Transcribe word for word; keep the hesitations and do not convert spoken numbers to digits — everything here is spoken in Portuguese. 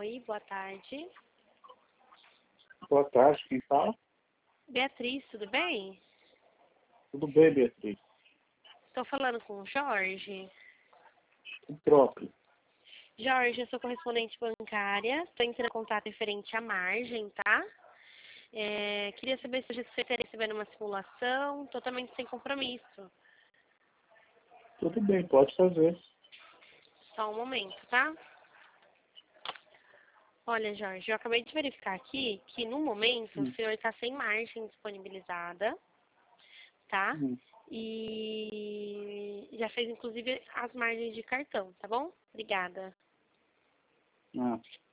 Oi, boa tarde. Boa tarde, quem fala? Beatriz, tudo bem? Tudo bem, Beatriz? Estou falando com o Jorge. O próprio. Jorge, eu sou correspondente bancária. Estou entrando em contato referente à margem, tá? É, queria saber se você está recebendo uma simulação totalmente sem compromisso. Tudo bem, pode fazer. Só um momento, tá? Olha, Jorge, eu acabei de verificar aqui que no momento Hum. o senhor está sem margem disponibilizada, tá? Hum. E já fez inclusive as margens de cartão, tá bom? Obrigada. Ah.